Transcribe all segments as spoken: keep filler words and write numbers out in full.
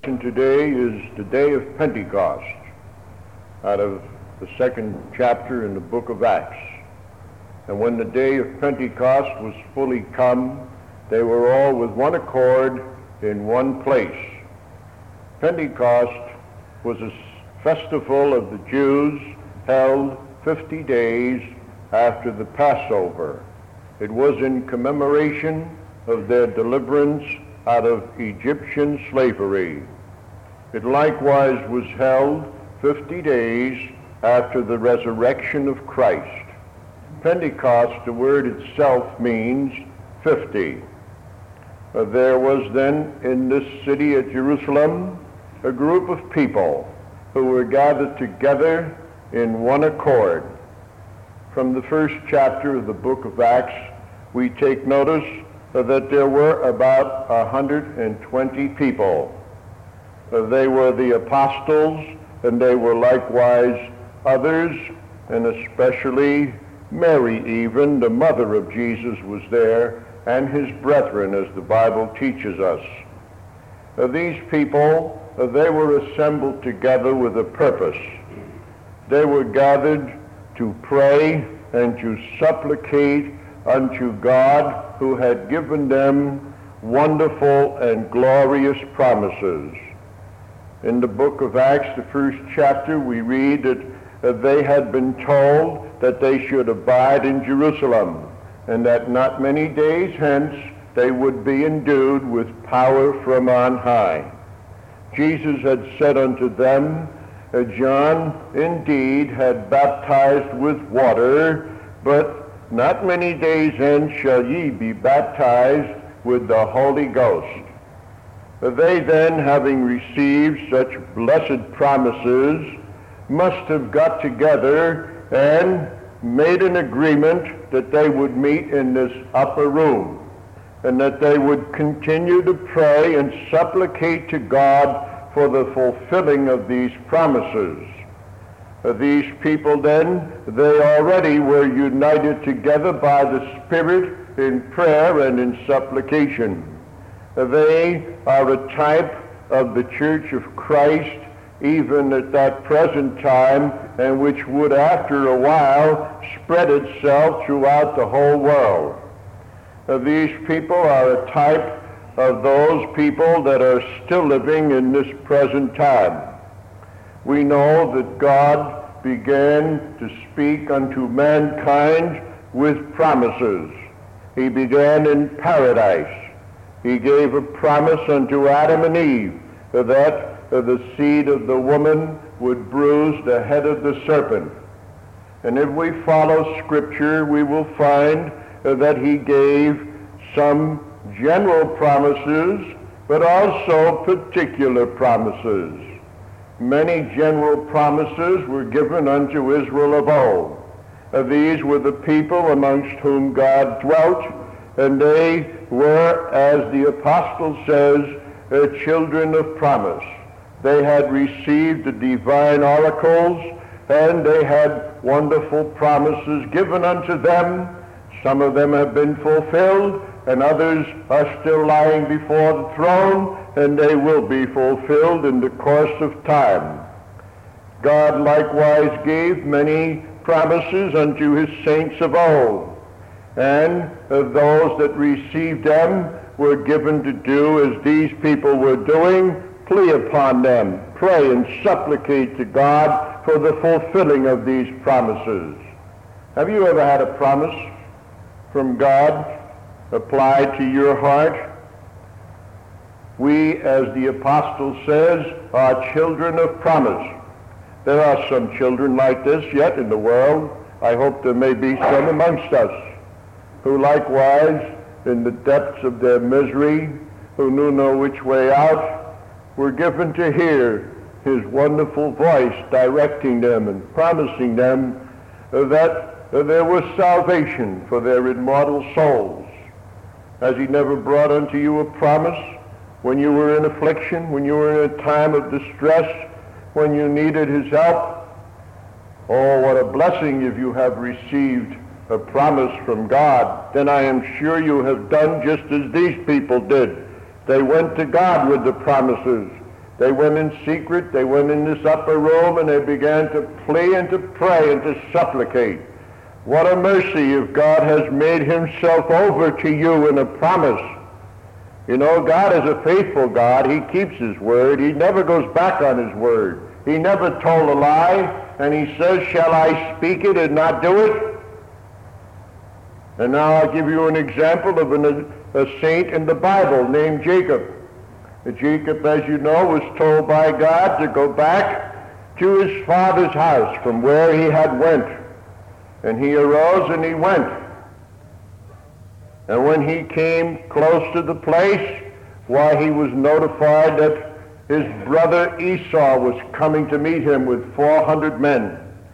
lesson today is the day of Pentecost, out of the second chapter in the book of Acts. And when the day of Pentecost was fully come, they were all with one accord in one place. Pentecost was a festival of the Jews held fifty days after the Passover. It was in commemoration of their deliverance out of Egyptian slavery. It likewise was held fifty days after the resurrection of Christ. Pentecost, the word itself means fifty. Uh, there was then in this city at Jerusalem a group of people who were gathered together in one accord. From the first chapter of the book of Acts, we take notice uh, that there were about one hundred twenty people. Uh, they were the apostles, and they were likewise others, and especially Mary even, the mother of Jesus, was there, and his brethren, as the Bible teaches us. Uh, these people, uh, they were assembled together with a purpose. They were gathered to pray and to supplicate unto God, who had given them wonderful and glorious promises. In the book of Acts, the first chapter, we read that uh, they had been told that they should abide in Jerusalem, and that not many days hence they would be endued with power from on high. Jesus had said unto them, uh, John indeed had baptized with water, but not many days hence shall ye be baptized with the Holy Ghost. Uh, they then, having received such blessed promises, must have got together and made an agreement that they would meet in this upper room, and that they would continue to pray and supplicate to God for the fulfilling of these promises. Uh, these people then, they already were united together by the Spirit in prayer and in supplication. Uh, they are a type of the Church of Christ, even at that present time, and which would after a while spread itself throughout the whole world. Uh, these people are a type of those people that are still living in this present time. We know that God began to speak unto mankind with promises. He began in paradise. He gave a promise unto Adam and Eve that Uh, the seed of the woman would bruise the head of the serpent. And if we follow Scripture, we will find uh, that he gave some general promises, but also particular promises. Many general promises were given unto Israel of old. Uh, these were the people amongst whom God dwelt, and they were, as the apostle says, uh, children of promise. They had received the divine oracles, and they had wonderful promises given unto them. Some of them have been fulfilled, and others are still lying before the throne, and they will be fulfilled in the course of time. God likewise gave many promises unto his saints of old, and uh, those that received them were given to do as these people were doing, plea upon them, pray and supplicate to God for the fulfilling of these promises. Have you ever had a promise from God applied to your heart? We, as the apostle says, are children of promise. There are some children like this yet in the world. I hope there may be some amongst us who likewise, in the depths of their misery, who knew no which way out, were given to hear his wonderful voice directing them and promising them uh, that uh, there was salvation for their immortal souls. Has he never brought unto you a promise when you were in affliction, when you were in a time of distress, when you needed his help? Oh, what a blessing if you have received a promise from God. Then I am sure you have done just as these people did. They went to God with the promises. They went in secret, they went in this upper room, and they began to plead and to pray and to supplicate. What a mercy if God has made himself over to you in a promise. You know, God is a faithful God. He keeps his word. He never goes back on his word. He never told a lie, and he says, shall I speak it and not do it? And now I'll give you an example of an, a saint in the Bible named Jacob. Jacob, as you know, was told by God to go back to his father's house from where he had went. And he arose and he went. And when he came close to the place, why, he was notified that his brother Esau was coming to meet him with four hundred men.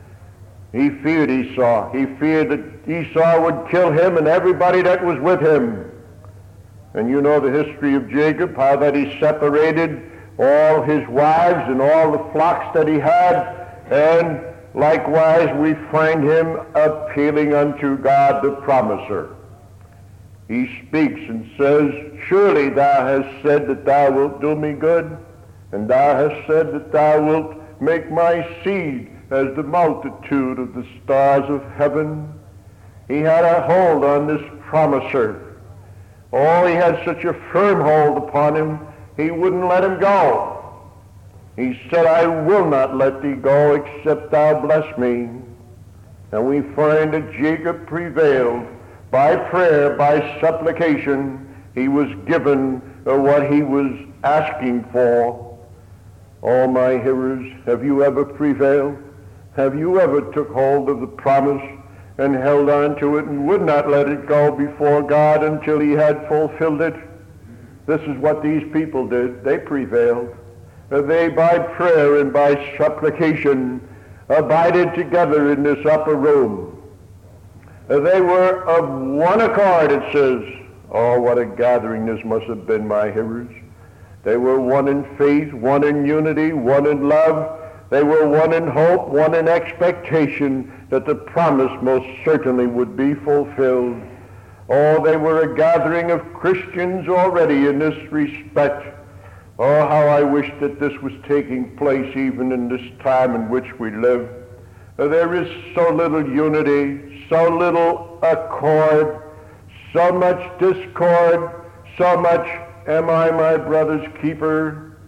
He feared Esau. He feared that Esau would kill him and everybody that was with him. And you know the history of Jacob, how that he separated all his wives and all the flocks that he had. And likewise we find him appealing unto God the promiser. He speaks and says, surely thou hast said that thou wilt do me good, and thou hast said that thou wilt make my seed as the multitude of the stars of heaven. He had a hold on this promiser. Oh, he had such a firm hold upon him, he wouldn't let him go. He said, I will not let thee go except thou bless me. And we find that Jacob prevailed. By prayer, by supplication, he was given uh, what he was asking for. All my hearers, have you ever prevailed? Have you ever took hold of the promise and held on to it and would not let it go before God until he had fulfilled it? This is what these people did. They prevailed. Uh, they, by prayer and by supplication, abided together in this upper room. They were of one accord, it says. Oh, what a gathering this must have been, my hearers. They were one in faith, one in unity, one in love. They were one in hope, one in expectation that the promise most certainly would be fulfilled. Oh, they were a gathering of Christians already in this respect. Oh, how I wish that this was taking place even in this time in which we live. There is so little unity, so little accord, so much discord, so much, am I my brother's keeper?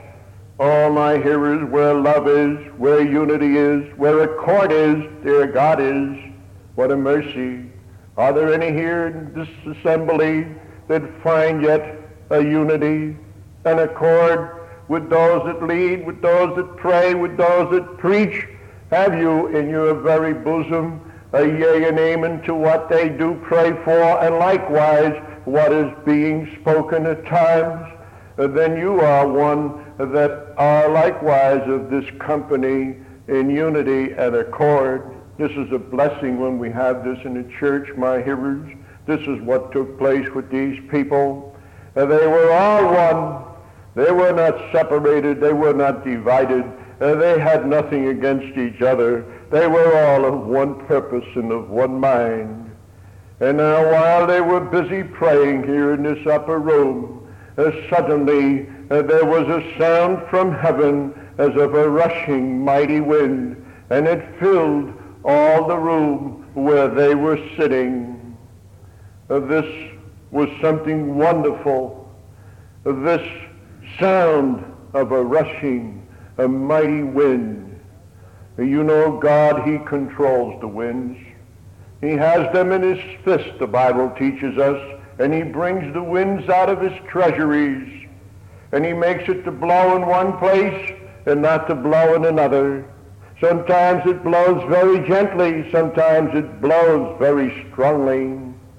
All my hearers, where love is, where unity is, where accord is, there God is. What a mercy. Are there any here in this assembly that find yet a unity, an accord with those that lead, with those that pray, with those that preach? Have you in your very bosom a yea and amen to what they do pray for, and likewise what is being spoken at times? Then you are one that are likewise of this company in unity and accord. This is a blessing when we have this in the church, my hearers. This is what took place with these people. They were all one. They were not separated. They were not divided. Uh, they had nothing against each other. They were all of one purpose and of one mind. And now while they were busy praying here in this upper room, uh, suddenly uh, there was a sound from heaven as of a rushing mighty wind, and it filled all the room where they were sitting. Uh, this was something wonderful. Uh, this sound of a rushing a mighty wind. You know, God, he controls the winds. He has them in his fist, the Bible teaches us, and he brings the winds out of his treasuries, and he makes it to blow in one place and not to blow in another. Sometimes it blows very gently, sometimes it blows very strongly.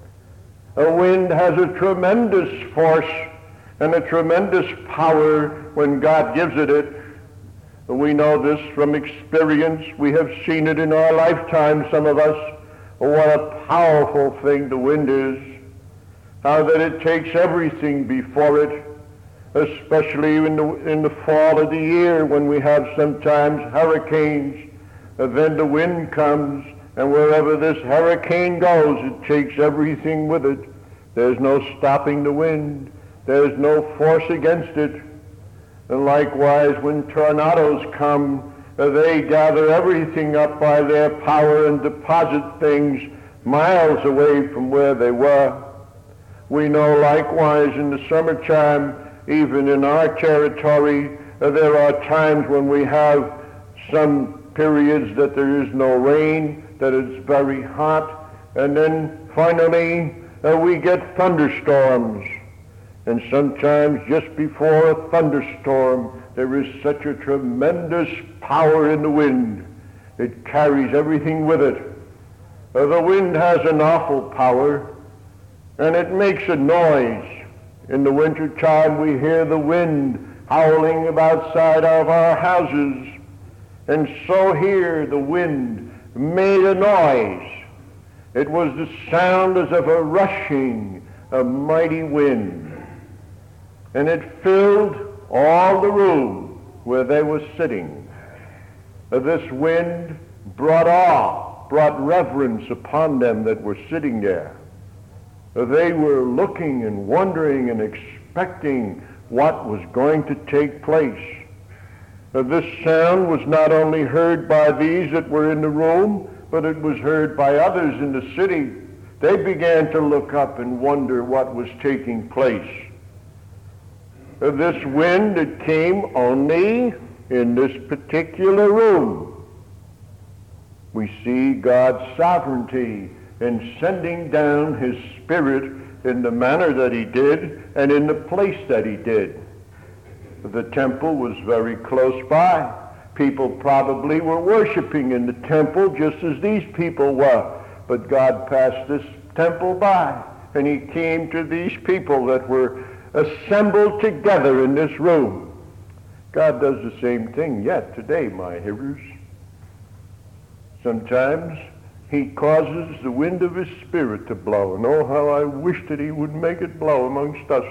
A wind has a tremendous force and a tremendous power when God gives it it. We know this from experience. We have seen it in our lifetime, some of us. What a powerful thing the wind is. How that it takes everything before it, especially in the, in the fall of the year when we have sometimes hurricanes. And then the wind comes, and wherever this hurricane goes, it takes everything with it. There's no stopping the wind. There's no force against it. And likewise, when tornadoes come, uh, they gather everything up by their power and deposit things miles away from where they were. We know likewise in the summertime, even in our territory, uh, there are times when we have some periods that there is no rain, that it's very hot, and then finally uh, we get thunderstorms. And sometimes just before a thunderstorm, there is such a tremendous power in the wind. It carries everything with it. Uh, the wind has an awful power, and it makes a noise. In the wintertime, we hear the wind howling outside of our houses. And so here the wind made a noise. It was the sound as of a rushing, a mighty wind. And it filled all the room where they were sitting. Uh, this wind brought awe, brought reverence upon them that were sitting there. Uh, they were looking and wondering and expecting what was going to take place. Uh, this sound was not only heard by these that were in the room, but it was heard by others in the city. They began to look up and wonder what was taking place. Uh, this wind, it came only in this particular room. We see God's sovereignty in sending down his Spirit in the manner that he did and in the place that he did. The temple was very close by. People probably were worshiping in the temple just as these people were. But God passed this temple by, and he came to these people that were assembled together in this room. God does the same thing yet today, my hearers. Sometimes he causes the wind of his Spirit to blow, and oh, how I wish that he would make it blow amongst us.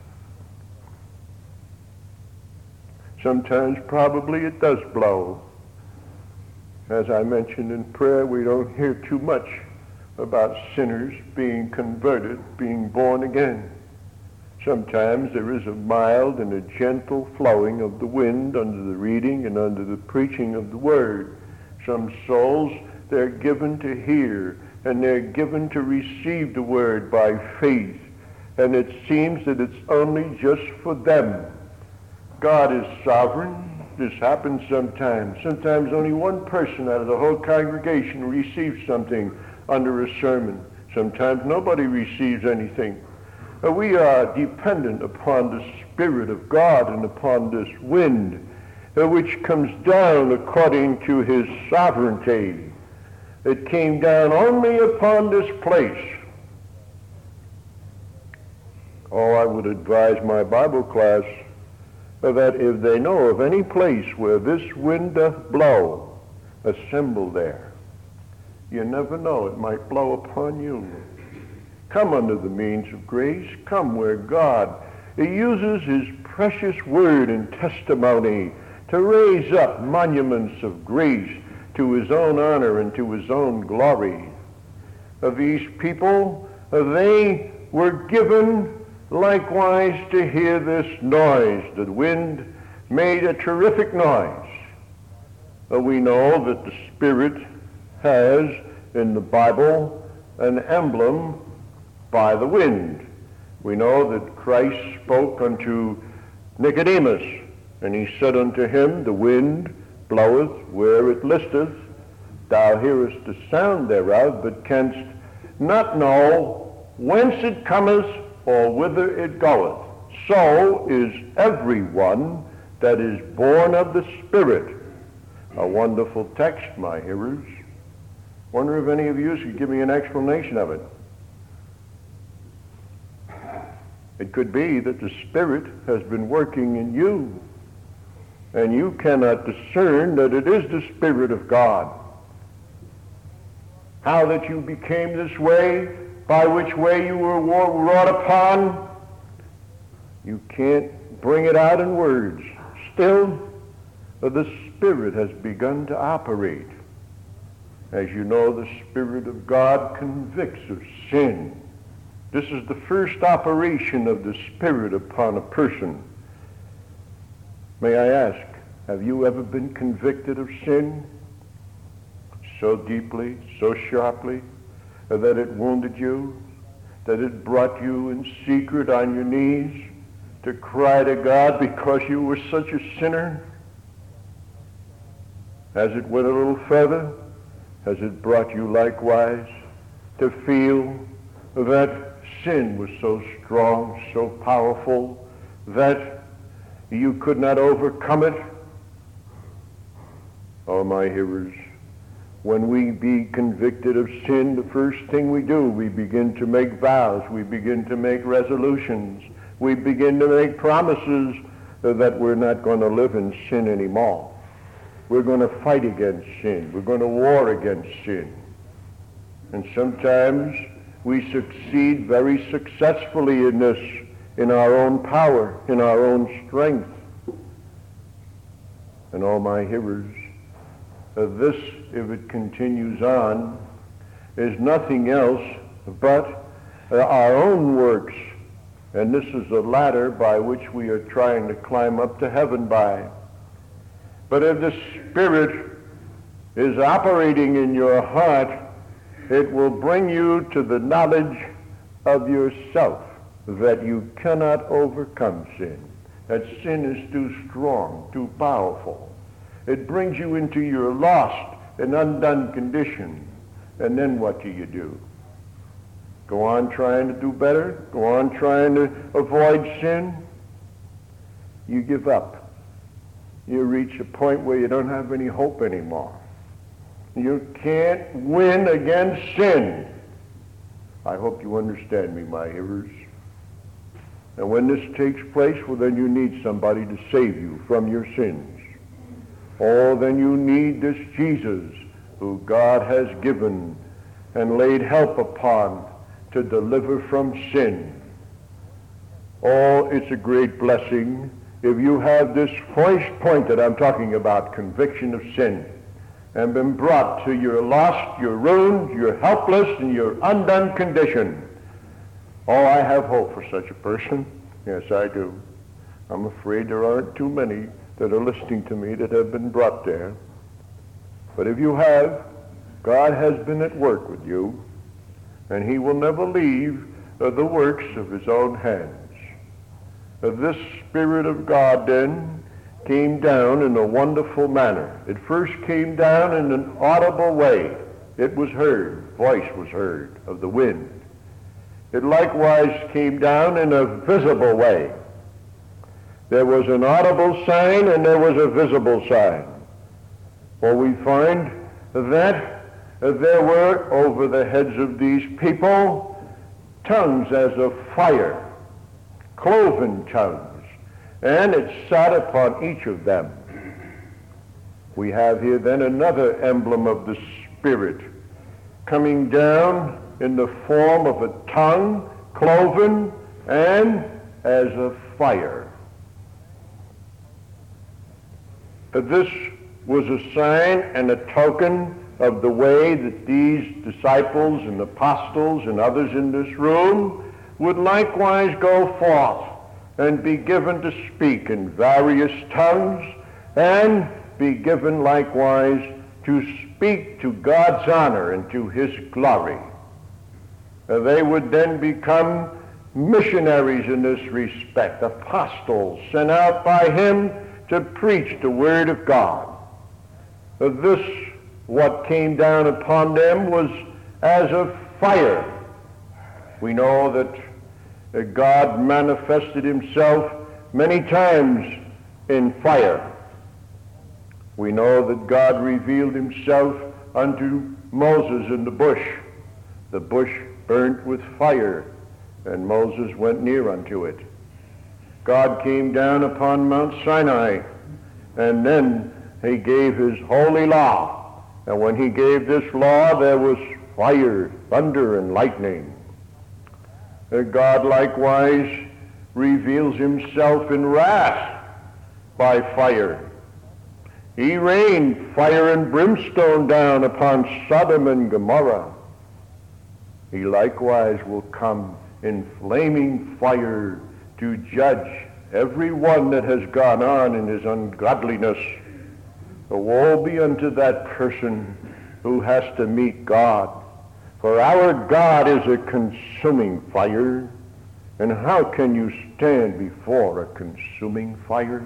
Sometimes probably it does blow. As I mentioned in prayer, we don't hear too much about sinners being converted, being born again. Sometimes there is a mild and a gentle flowing of the wind under the reading and under the preaching of the word. Some souls, they're given to hear, and they're given to receive the word by faith. And it seems that it's only just for them. God is sovereign. This happens sometimes. Sometimes only one person out of the whole congregation receives something under a sermon. Sometimes nobody receives anything. Uh, we are dependent upon the Spirit of God and upon this wind, uh, which comes down according to his sovereignty. It came down only upon this place. Oh, I would advise my Bible class that if they know of any place where this wind doth blow, assemble there. You never know, it might blow upon you. Come under the means of grace. Come where God uses his precious word and testimony to raise up monuments of grace to his own honor and to his own glory. Of these people, they were given likewise to hear this noise. The wind made a terrific noise. Uh, we know that the Spirit has in the Bible an emblem by the wind. We know that Christ spoke unto Nicodemus, and he said unto him, the wind bloweth where it listeth. Thou hearest the sound thereof, but canst not know whence it cometh or whither it goeth. So is everyone that is born of the Spirit. A wonderful text, my hearers. Wonder if any of you could give me an explanation of it. It could be that the Spirit has been working in you, and you cannot discern that it is the Spirit of God. How that you became this way, by which way you were wrought upon, you can't bring it out in words. Still, the Spirit has begun to operate. As you know, the Spirit of God convicts of sin. This is the first operation of the Spirit upon a person. May I ask, have you ever been convicted of sin so deeply, so sharply, that it wounded you, that it brought you in secret on your knees to cry to God because you were such a sinner? As it went a little further, has it brought you likewise to feel that sin was so strong, so powerful, that you could not overcome it? Oh, my hearers, when we be convicted of sin, the first thing we do, we begin to make vows, we begin to make resolutions, we begin to make promises that we're not going to live in sin anymore. We're going to fight against sin. We're going to war against sin. And sometimes we succeed very successfully in this, in our own power, in our own strength. And all my hearers, uh, this, if it continues on, is nothing else but uh, our own works. And this is the ladder by which we are trying to climb up to heaven by. But if the Spirit is operating in your heart, it will bring you to the knowledge of yourself that you cannot overcome sin, that sin is too strong, too powerful. It brings you into your lost and undone condition. And then what do you do? Go on trying to do better? Go on trying to avoid sin? You give up. You reach a point where you don't have any hope anymore. You can't win against sin. I hope you understand me, my hearers. And when this takes place, well, then you need somebody to save you from your sins. Oh, then you need this Jesus who God has given and laid help upon to deliver from sin. Oh, it's a great blessing if you have this first point that I'm talking about, conviction of sin, and been brought to your lost, your ruined, your helpless, and your undone condition. Oh, I have hope for such a person. Yes, I do. I'm afraid there aren't too many that are listening to me that have been brought there. But if you have, God has been at work with you, and he will never leave uh, the works of his own hands. Uh, this Spirit of God then came down in a wonderful manner. It first came down in an audible way. It was heard, voice was heard of the wind. It likewise came down in a visible way. There was an audible sign and there was a visible sign. For we find that there were over the heads of these people tongues as of fire, cloven tongues, and it sat upon each of them. We have here then another emblem of the Spirit coming down in the form of a tongue, cloven, and as of fire. This was a sign and a token of the way that these disciples and apostles and others in this room would likewise go forth and be given to speak in various tongues and be given likewise to speak to God's honor and to his glory. Uh, they would then become missionaries in this respect, apostles sent out by him to preach the word of God. Uh, this, what came down upon them, was as of fire. We know that uh, God manifested himself many times in fire. We know that God revealed himself unto Moses in the bush. The bush burnt with fire, and Moses went near unto it. God came down upon Mount Sinai, and then he gave his holy law. And when he gave this law, there was fire, thunder, and lightning. And God likewise reveals himself in wrath by fire. He rained fire and brimstone down upon Sodom and Gomorrah. He likewise will come in flaming fire to judge every one that has gone on in his ungodliness. Woe be unto that person who has to meet God. For our God is a consuming fire. And how can you stand before a consuming fire?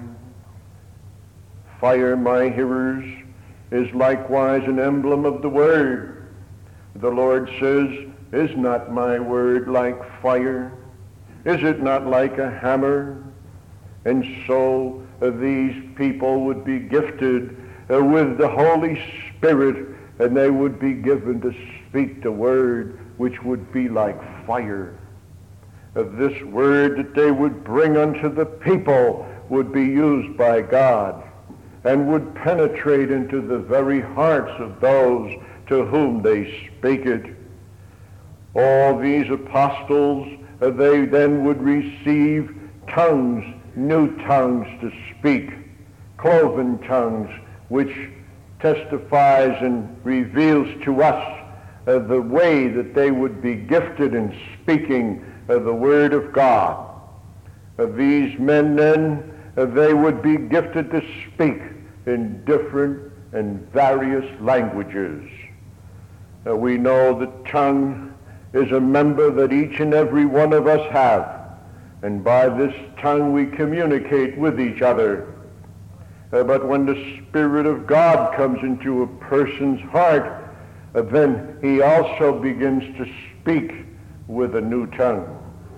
Fire, my hearers, is likewise an emblem of the Word. The Lord says, is not my word like fire? Is it not like a hammer? And so uh, these people would be gifted uh, with the Holy Spirit, and they would be given to speak the word which would be like fire. Uh, this word that they would bring unto the people would be used by God and would penetrate into the very hearts of those to whom they speak it. All these apostles, uh, they then would receive tongues, new tongues to speak, cloven tongues, which testifies and reveals to us uh, the way that they would be gifted in speaking uh, the word of God. Uh, these men then, uh, they would be gifted to speak in different and various languages. Uh, we know the tongue is a member that each and every one of us have, and by this tongue we communicate with each other. Uh, but when the Spirit of God comes into a person's heart, uh, then he also begins to speak with a new tongue.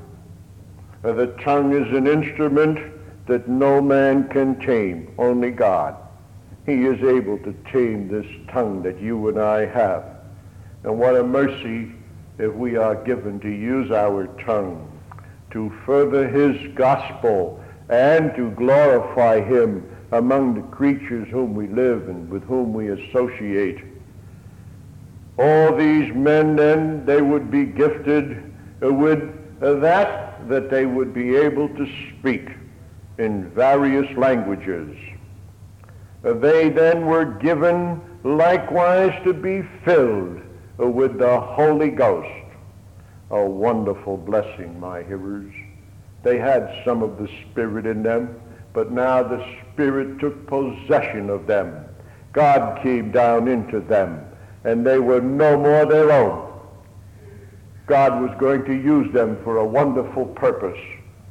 Uh, the tongue is an instrument that no man can tame, only God. He is able to tame this tongue that you and I have. And what a mercy if we are given to use our tongue to further his gospel and to glorify him among the creatures whom we live and with whom we associate. All these men then, they would be gifted with that, that they would be able to speak in various languages. They then were given likewise to be filled with the Holy Ghost. A wonderful blessing, my hearers. They had some of the Spirit in them, but now the Spirit took possession of them. God came down into them, and they were no more their own. God was going to use them for a wonderful purpose,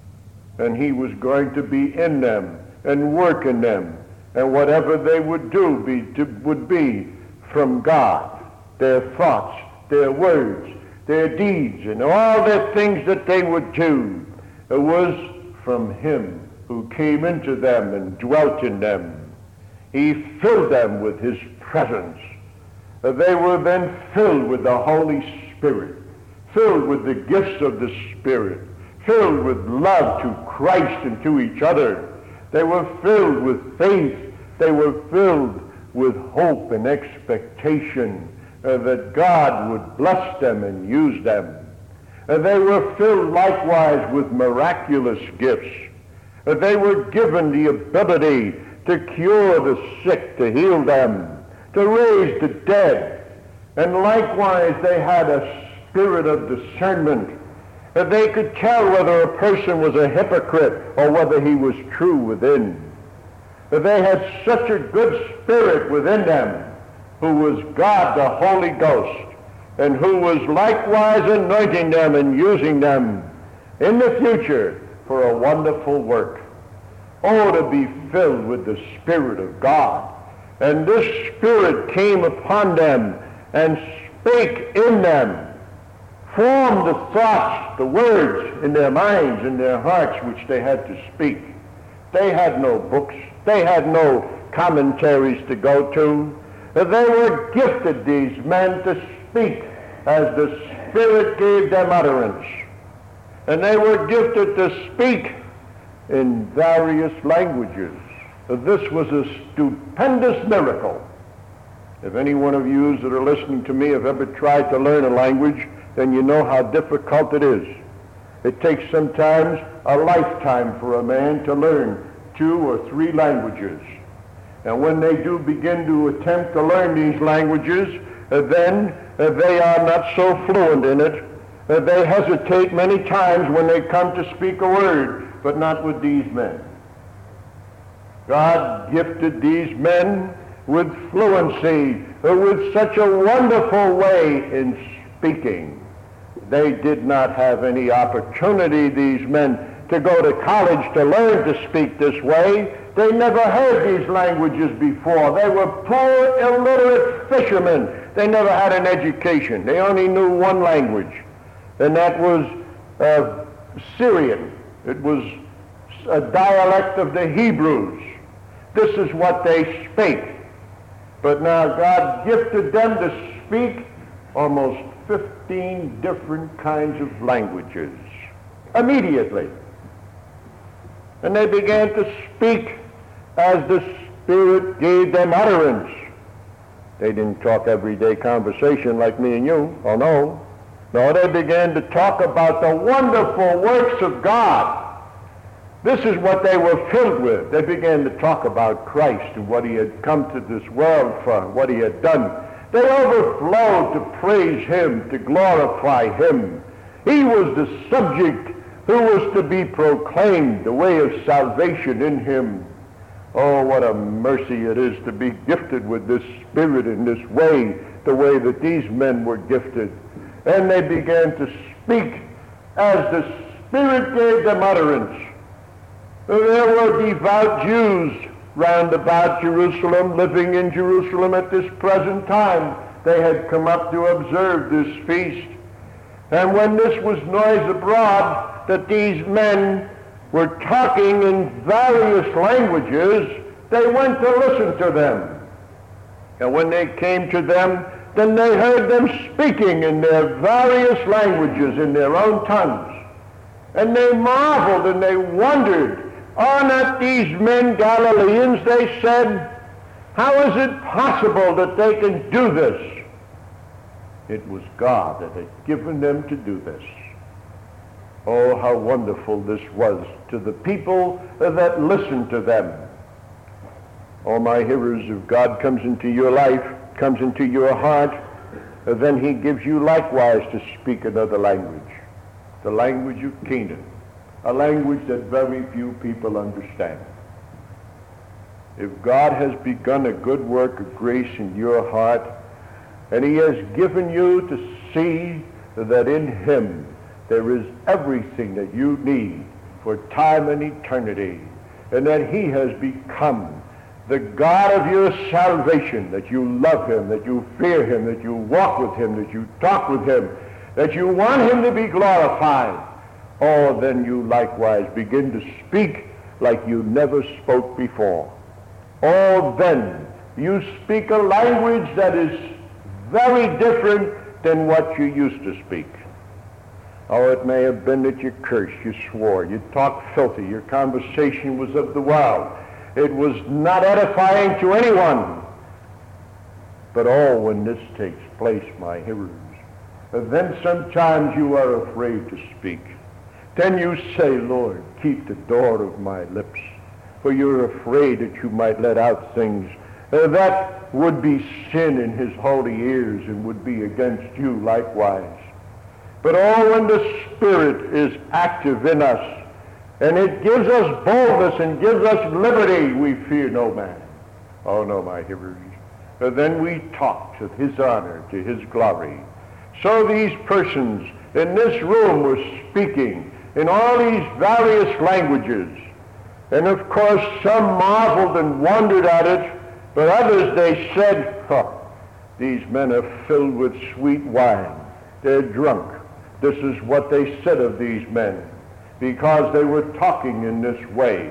and he was going to be in them and work in them, and whatever they would do be, to, would be from God. Their thoughts, their words, their deeds, and all the things that they would do was from him who came into them and dwelt in them. He filled them with his presence. They were then filled with the Holy Spirit, filled with the gifts of the Spirit, filled with love to Christ and to each other. They were filled with faith. They were filled with hope and expectation Uh, that God would bless them and use them. Uh, they were filled likewise with miraculous gifts. Uh, they were given the ability to cure the sick, to heal them, to raise the dead. And likewise they had a spirit of discernment. Uh, they could tell whether a person was a hypocrite or whether he was true within. Uh, they had such a good spirit within them, who was God the Holy Ghost, and who was likewise anointing them and using them in the future for a wonderful work. Oh, to be filled with the Spirit of God. And this Spirit came upon them and spake in them, formed the thoughts, the words in their minds and their hearts which they had to speak. They had no books. They had no commentaries to go to. They were gifted, these men, to speak as the Spirit gave them utterance. And they were gifted to speak in various languages. This was a stupendous miracle. If any one of you that are listening to me have ever tried to learn a language, then you know how difficult it is. It takes sometimes a lifetime for a man to learn two or three languages. And when they do begin to attempt to learn these languages, uh, then uh, they are not so fluent in it. Uh, they hesitate many times when they come to speak a word. but not with these men. God gifted these men with fluency, with such a wonderful way in speaking. They did not have any opportunity, these men, to go to college to learn to speak this way. They never heard these languages before. They were poor, illiterate fishermen. They never had an education. They only knew one language, and that was uh, Syrian. It was a dialect of the Hebrews. This is what they spake. But now God gifted them to speak almost fifteen different kinds of languages immediately. And they began to speak as the Spirit gave them utterance. They didn't talk everyday conversation like me and you. Oh, no. No, they began to talk about the wonderful works of God. This is what they were filled with. They began to talk about Christ and what he had come to this world for, what he had done. They overflowed to praise him, to glorify him. He was the subject who was to be proclaimed, the way of salvation in him. Oh, what a mercy it is to be gifted with this Spirit in this way, the way that these men were gifted. And they began to speak as the Spirit gave them utterance. There were devout Jews round about Jerusalem, living in Jerusalem at this present time. They had come up to observe this feast. And when this was noised abroad that these men were talking in various languages, they went to listen to them. And when they came to them, then they heard them speaking in their various languages, in their own tongues. And they marveled and they wondered, are not these men Galileans? They said, how is it possible that they can do this? It was God that had given them to do this. Oh, how wonderful this was to the people that listened to them. Oh, my hearers, if God comes into your life, comes into your heart, then he gives you likewise to speak another language, the language of Canaan, a language that very few people understand. If God has begun a good work of grace in your heart, and he has given you to see that in him there is everything that you need for time and eternity, and that he has become the God of your salvation, that you love him, that you fear him, that you walk with him, that you talk with him, that you want him to be glorified, oh, then you likewise begin to speak like you never spoke before. Oh, then you speak a language that is very different than what you used to speak. Oh, it may have been that you cursed, you swore, you talked filthy, your conversation was of the world. It was not edifying to anyone. But oh, when this takes place, my hearers, then sometimes you are afraid to speak. Then you say, Lord, keep the door of my lips, for you're afraid that you might let out things uh, that would be sin in his holy ears and would be against you likewise. But oh, when the Spirit is active in us, and it gives us boldness and gives us liberty, we fear no man. Oh no, my hearers. Uh, then we talk to his honor, to his glory. So these persons in this room were speaking in all these various languages. And of course some marveled and wondered at it, but others they said, oh, these men are filled with sweet wine. They're drunk. This is what they said of these men, because they were talking in this way.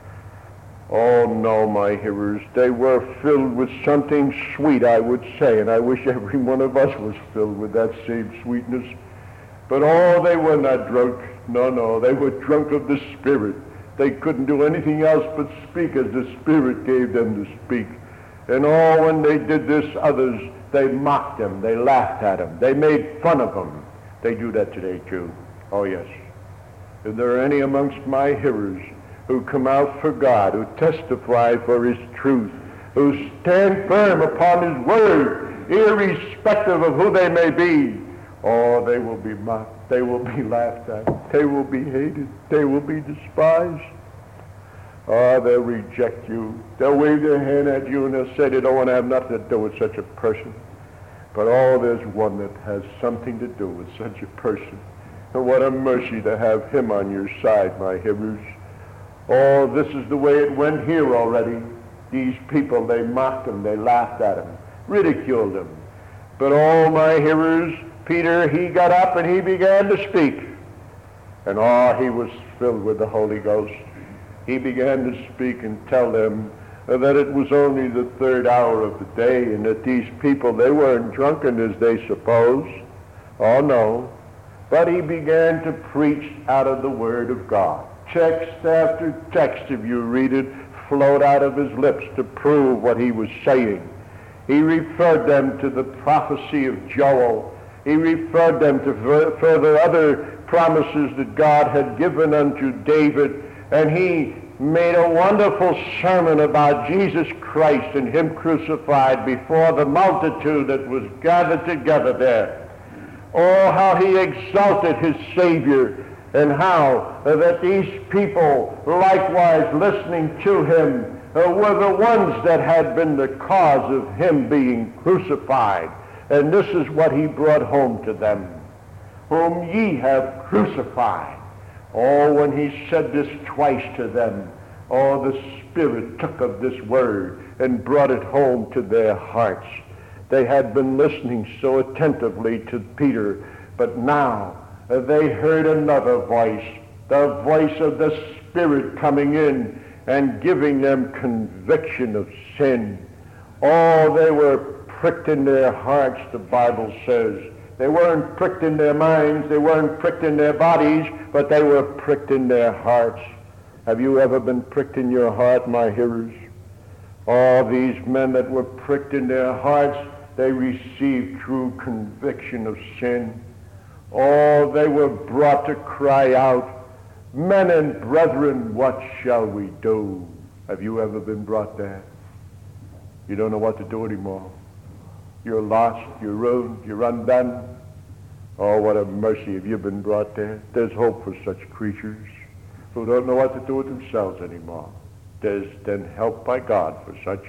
Oh no, my hearers, they were filled with something sweet, I would say, and I wish every one of us was filled with that same sweetness. But oh, they were not drunk. No, no, they were drunk of the Spirit. They couldn't do anything else but speak as the Spirit gave them to speak. And oh, when they did this, others, they mocked them, they laughed at them, they made fun of them. They do that today too. Oh yes. If there are any amongst my hearers who come out for God, who testify for his truth, who stand firm upon his word, irrespective of who they may be, Oh, they will be mocked. They will be laughed at. They will be hated. They will be despised. Oh, they'll reject you. They'll wave their hand at you and they'll say they don't want to have nothing to do with such a person. But oh, there's one that has something to do with such a person. And what a mercy to have him on your side, my hearers. Oh, this is the way it went here already. These people, they mocked him, they laughed at him, ridiculed him. But oh, my hearers, Peter, he got up and he began to speak. And oh, he was filled with the Holy Ghost. He began to speak and tell them that it was only the third hour of the day and that these people, they weren't drunken as they supposed. Oh, no. But he began to preach out of the Word of God. Text after text, if you read it, flowed out of his lips to prove what he was saying. He referred them to the prophecy of Joel. He referred them to further other promises that God had given unto David. And he made a wonderful sermon about Jesus Christ and him crucified before the multitude that was gathered together there. Oh, how he exalted his Savior, and how uh, that these people, likewise listening to him, uh, were the ones that had been the cause of him being crucified. And this is what he brought home to them. Whom ye have crucified. Oh, when he said this twice to them, oh, the Spirit took of this word and brought it home to their hearts. They had been listening so attentively to Peter, but now uh, they heard another voice, the voice of the Spirit coming in and giving them conviction of sin. Oh, they were pricked in their hearts, the Bible says. They weren't pricked in their minds, they weren't pricked in their bodies, but they were pricked in their hearts. Have you ever been pricked in your heart, my hearers? All these men that were pricked in their hearts, they received true conviction of sin. Oh, they were brought to cry out, men and brethren, what shall we do? Have you ever been brought there? You don't know what to do anymore. You're lost, you're ruined, you're undone. Oh, what a mercy have you been brought there. There's hope for such creatures who don't know what to do with themselves anymore. There's then help by God for such.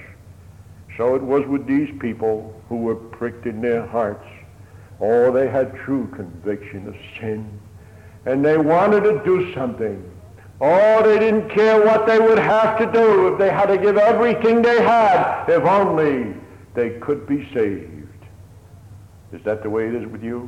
So it was with these people who were pricked in their hearts. Oh, they had true conviction of sin. And they wanted to do something. Oh, they didn't care what they would have to do if they had to give everything they had, if only they could be saved. Is that the way it is with you?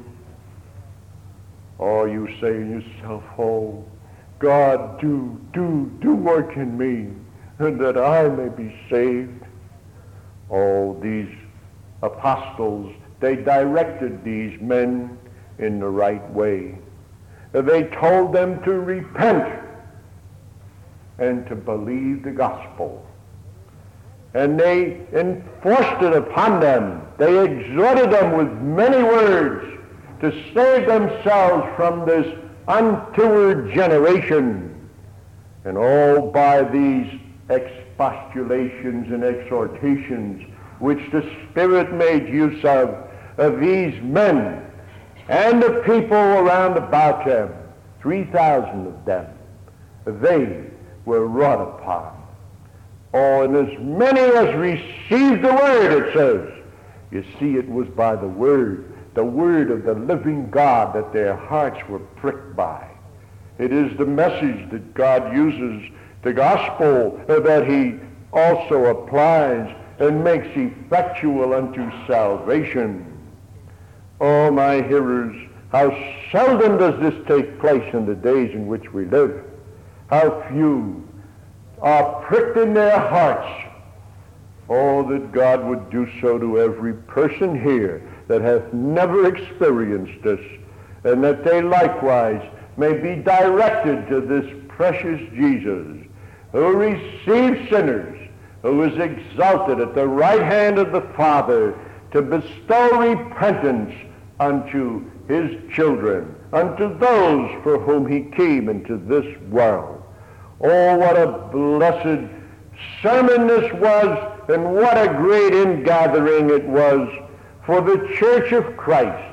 Or you say in yourself, oh, God, do, do, do work in me, and that I may be saved. Oh, these apostles, they directed these men in the right way. They told them to repent and to believe the gospel. And they enforced it upon them. They exhorted them with many words to save themselves from this untoward generation. And all by these expostulations and exhortations which the Spirit made use of, of these men and the people around about them, three thousand of them, they were wrought upon. Oh, and as many as received the word, it says. You see, it was by the word, the word of the living God, that their hearts were pricked by. It is the message that God uses, the gospel that he also applies and makes effectual unto salvation. Oh, my hearers, how seldom does this take place in the days in which we live. How few are pricked in their hearts. Oh, that God would do so to every person here that hath never experienced this, and that they likewise may be directed to this precious Jesus, who receives sinners, who is exalted at the right hand of the Father to bestow repentance unto his children, unto those for whom he came into this world. Oh, what a blessed sermon this was, and what a great ingathering it was for the Church of Christ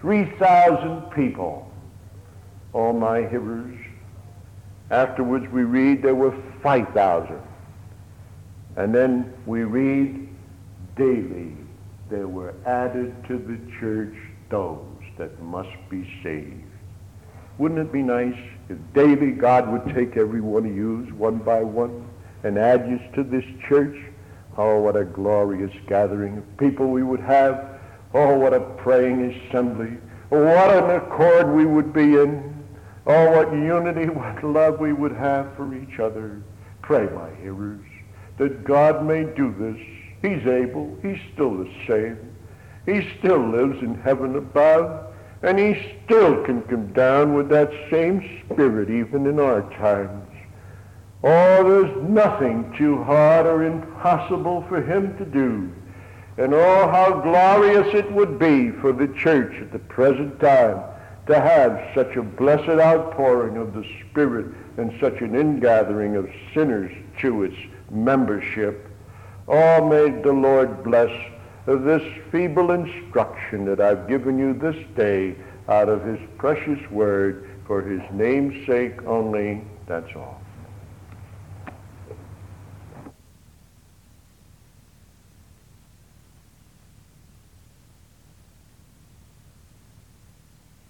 three thousand people. All my hearers. Afterwards we read there were five thousand. And then we read daily there were added to the church those that must be saved. Wouldn't it be nice if daily God would take every one of you one by one and add you to this church? Oh, what a glorious gathering of people we would have. Oh, what a praying assembly. What an accord we would be in. Oh, what unity, what love we would have for each other. Pray, my hearers, that God may do this. He's able. He's still the same. He still lives in heaven above, and he still can come down with that same spirit even in our times. Oh, there's nothing too hard or impossible for him to do. And oh, how glorious it would be for the church at the present time to have such a blessed outpouring of the Spirit and such an ingathering of sinners to its membership. Oh, may the Lord bless this feeble instruction that I've given you this day out of his precious word for his name's sake only. That's all.